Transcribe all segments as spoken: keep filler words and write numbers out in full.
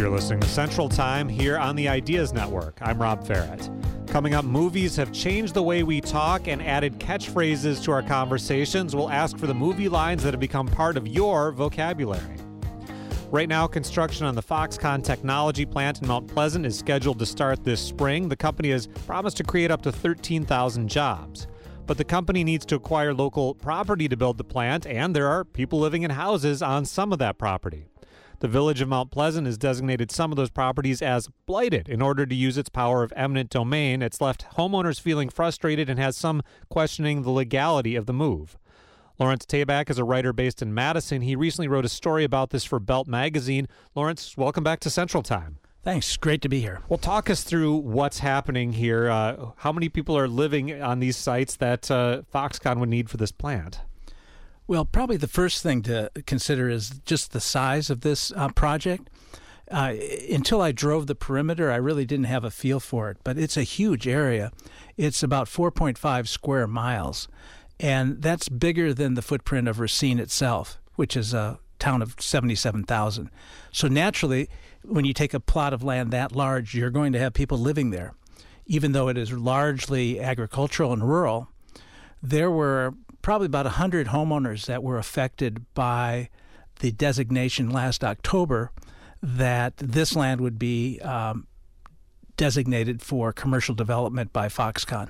You're listening to Central Time here on the Ideas Network. I'm Rob Farrett. Coming up, movies have changed the way we talk and added catchphrases to our conversations. We'll ask for the movie lines that have become part of your vocabulary. Right now, construction on the Foxconn technology plant in Mount Pleasant is scheduled to start this spring. The company has promised to create up to thirteen thousand jobs. But the company needs to acquire local property to build the plant, and there are people living in houses on some of that property. The village of Mount Pleasant has designated some of those properties as blighted in order to use its power of eminent domain. It's left homeowners feeling frustrated and has some questioning the legality of the move. Lawrence Tabak is a writer based in Madison. He recently wrote a story about this for Belt Magazine. Lawrence, welcome back to Central Time. Thanks. Great to be here. Well, talk us through what's happening here. Uh, how many people are living on these sites that uh, Foxconn would need for this plant? Well, probably the first thing to consider is just the size of this uh, project. Uh, until I drove the perimeter, I really didn't have a feel for it, but it's a huge area. It's about four point five square miles, and that's bigger than the footprint of Racine itself, which is a town of seventy-seven thousand. So naturally, when you take a plot of land that large, you're going to have people living there. Even though it is largely agricultural and rural, there were probably about one hundred homeowners that were affected by the designation last October that this land would be um, designated for commercial development by Foxconn.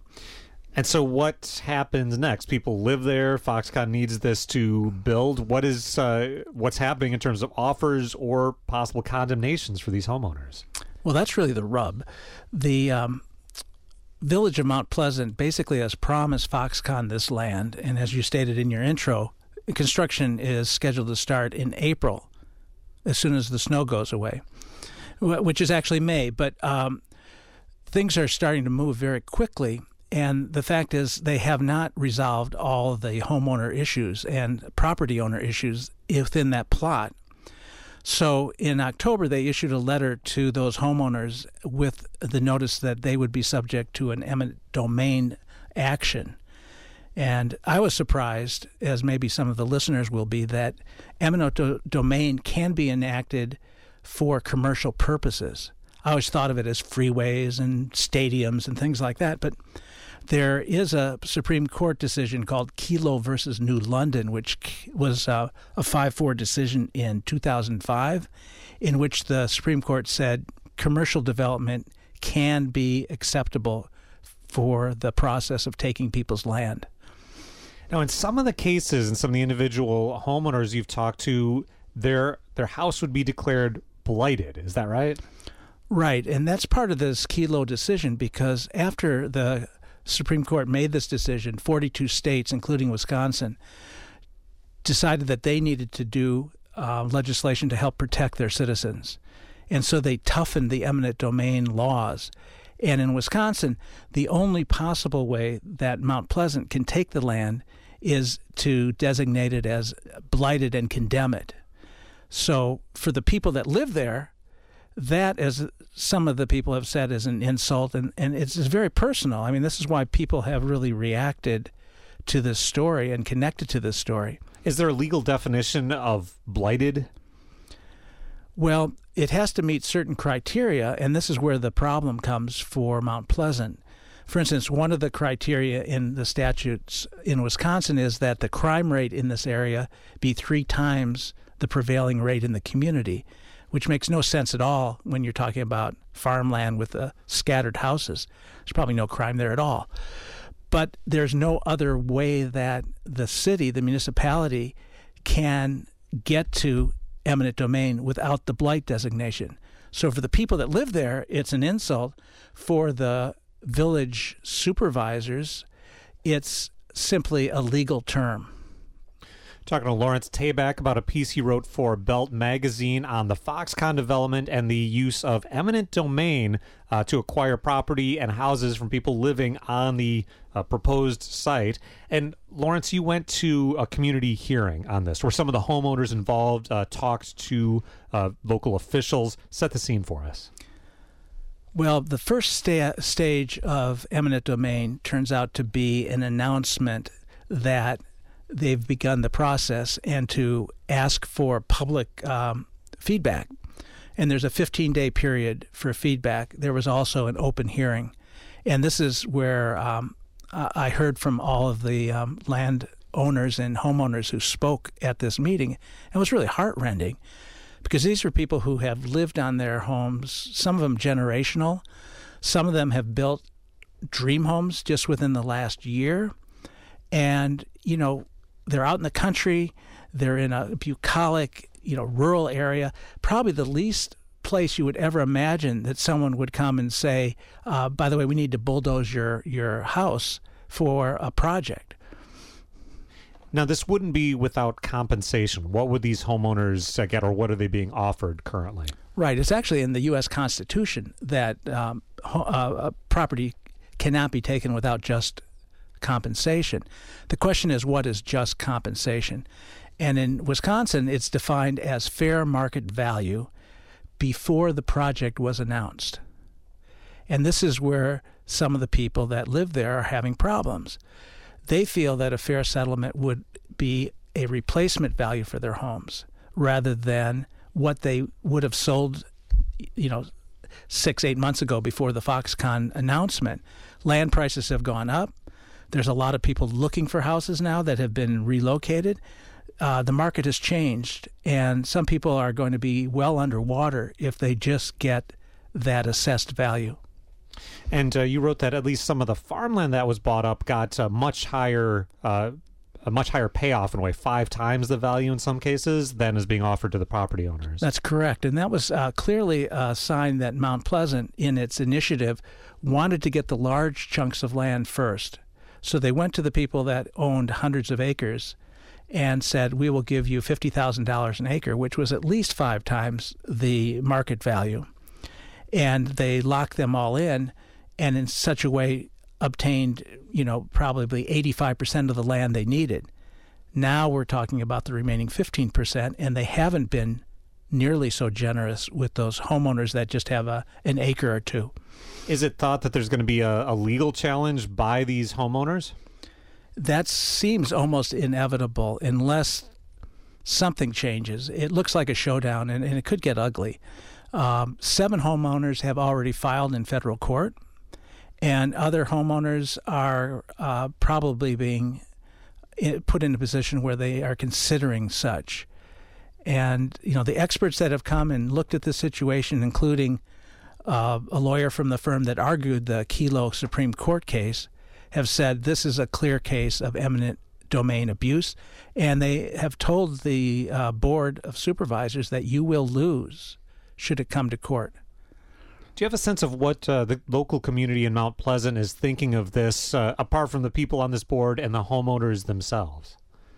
And so what happens next? People live there. Foxconn needs this to build. What is uh, what's happening in terms of offers or possible condemnations for these homeowners? Well, that's really the rub. The um, village of Mount Pleasant basically has promised Foxconn this land, and as you stated in your intro, construction is scheduled to start in April, as soon as the snow goes away, which is actually May. But um, things are starting to move very quickly. And the fact is they have not resolved all the homeowner issues and property owner issues within that plot. So in October, they issued a letter to those homeowners with the notice that they would be subject to an eminent domain action. And I was surprised, as maybe some of the listeners will be, that eminent do- domain can be enacted for commercial purposes. I always thought of it as freeways and stadiums and things like that, but there is a Supreme Court decision called Kelo versus New London, which was uh, a five four decision in two thousand five, in which the Supreme Court said commercial development can be acceptable for the process of taking people's land. Now, in some of the cases, and some of the individual homeowners you've talked to, their their house would be declared blighted. Is that right? Right, and that's part of this Kelo decision, because after the Supreme Court made this decision, forty-two states, including Wisconsin, decided that they needed to do uh, legislation to help protect their citizens. And so they toughened the eminent domain laws. And in Wisconsin, the only possible way that Mount Pleasant can take the land is to designate it as blighted and condemn it. So for the people that live there, that, as some of the people have said, is an insult, and, and it's, it's very personal. I mean, this is why people have really reacted to this story and connected to this story. Is there a legal definition of blighted? Well, it has to meet certain criteria, and this is where the problem comes for Mount Pleasant. For instance, one of the criteria in the statutes in Wisconsin is that the crime rate in this area be three times the prevailing rate in the community, which makes no sense at all when you're talking about farmland with uh, scattered houses. There's probably no crime there at all. But there's no other way that the city, the municipality, can get to eminent domain without the blight designation. So for the people that live there, it's an insult. For the village supervisors, it's simply a legal term. Talking to Lawrence Tabak about a piece he wrote for Belt Magazine on the Foxconn development and the use of eminent domain uh, to acquire property and houses from people living on the uh, proposed site. And Lawrence, you went to a community hearing on this, where some of the homeowners involved uh, talked to uh, local officials. Set the scene for us. Well, the first sta- stage of eminent domain turns out to be an announcement that they've begun the process and to ask for public um, feedback. and there's a fifteen-day period for feedback. There was also an open hearing. And this is where um, I heard from all of the um, land owners and homeowners who spoke at this meeting. It was really heartrending because these are people who have lived on their homes, some of them generational. Some of them have built dream homes just within the last year. And, you know, they're out in the country. They're in a bucolic, you know, rural area, probably the least place you would ever imagine that someone would come and say, uh, by the way, we need to bulldoze your, your house for a project. Now, this wouldn't be without compensation. What would these homeowners uh, get, or what are they being offered currently? Right. It's actually in the U S Constitution that um, ho- uh, property cannot be taken without just compensation. The question is, what is just compensation? And in Wisconsin, it's defined as fair market value before the project was announced. And this is where some of the people that live there are having problems. They feel that a fair settlement would be a replacement value for their homes rather than what they would have sold, you know, six, eight months ago before the Foxconn announcement. Land prices have gone up. There's a lot of people looking for houses now that have been relocated. Uh, the market has changed, and some people are going to be well underwater if they just get that assessed value. And uh, you wrote that at least some of the farmland that was bought up got a much higher, uh, a much higher payoff in a way, five times the value in some cases than is being offered to the property owners. That's correct, and that was uh, clearly a sign that Mount Pleasant, in its initiative, wanted to get the large chunks of land first. So they went to the people that owned hundreds of acres and said, we will give you fifty thousand dollars an acre, which was at least five times the market value. And they locked them all in, and in such a way obtained, you know, probably eighty-five percent of the land they needed. Now we're talking about the remaining fifteen percent, and they haven't been nearly so generous with those homeowners that just have a an acre or two. Is it thought that there's going to be a, a legal challenge by these homeowners? That seems almost inevitable unless something changes. It looks like a showdown, and, and it could get ugly. Um, seven homeowners have already filed in federal court, and other homeowners are uh, probably being put in a position where they are considering such. And, you know, the experts that have come and looked at the situation, including uh, a lawyer from the firm that argued the Kelo Supreme Court case, have said this is a clear case of eminent domain abuse, and they have told the uh, Board of Supervisors that you will lose should it come to court. Do you have a sense of what uh, the local community in Mount Pleasant is thinking of this, uh, apart from the people on this board and the homeowners themselves?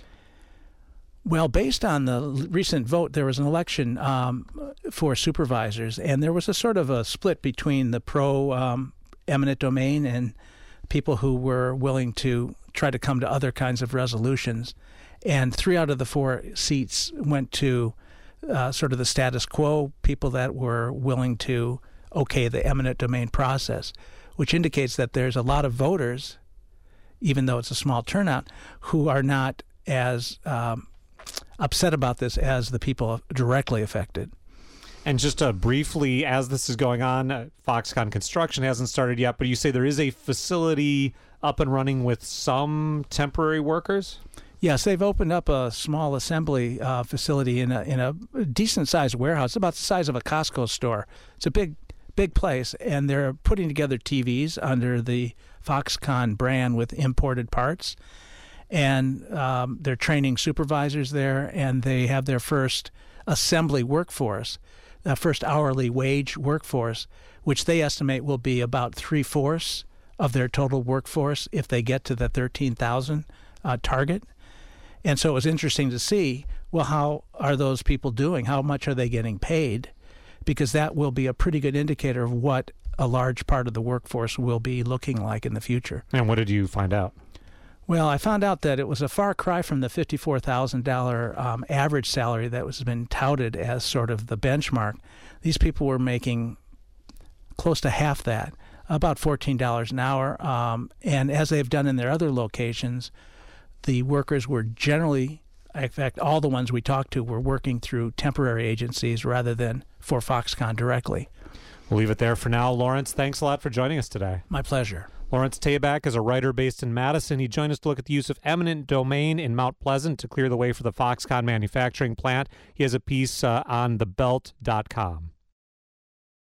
Well, based on the recent vote, there was an election um, for supervisors, and there was a sort of a split between the pro um, eminent domain and people who were willing to try to come to other kinds of resolutions. And three out of the four seats went to uh, sort of the status quo, people that were willing to okay the eminent domain process, which indicates that there's a lot of voters, even though it's a small turnout, who are not as um, upset about this as the people directly affected. And just uh, briefly, as this is going on, uh, Foxconn construction hasn't started yet, but you say there is a facility up and running with some temporary workers? Yes, they've opened up a small assembly uh, facility in a in a decent-sized warehouse, about the size of a Costco store. It's a big, big place, and they're putting together T Vs under the Foxconn brand with imported parts. And um, they're training supervisors there, and they have their first assembly workforce, uh, first hourly wage workforce, which they estimate will be about three-fourths of their total workforce if they get to the thirteen thousand uh, target. And so it was interesting to see, well, how are those people doing? How much are they getting paid? Because that will be a pretty good indicator of what a large part of the workforce will be looking like in the future. And what did you find out? Well, I found out that it was a far cry from the fifty-four thousand dollars um, average salary that was been touted as sort of the benchmark. These people were making close to half that, about fourteen dollars an hour. Um, and as they've done in their other locations, the workers were generally In fact, all the ones we talked to were working through temporary agencies rather than for Foxconn directly. We'll leave it there for now. Lawrence, thanks a lot for joining us today. My pleasure. Lawrence Tabak is a writer based in Madison. He joined us to look at the use of eminent domain in Mount Pleasant to clear the way for the Foxconn manufacturing plant. He has a piece uh, on the belt dot com.